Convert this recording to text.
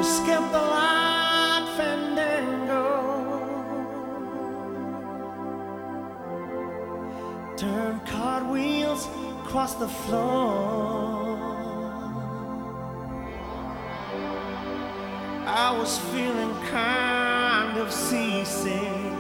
skip the light fandango, turn cartwheels across the floor. I was feeling kind of seasick,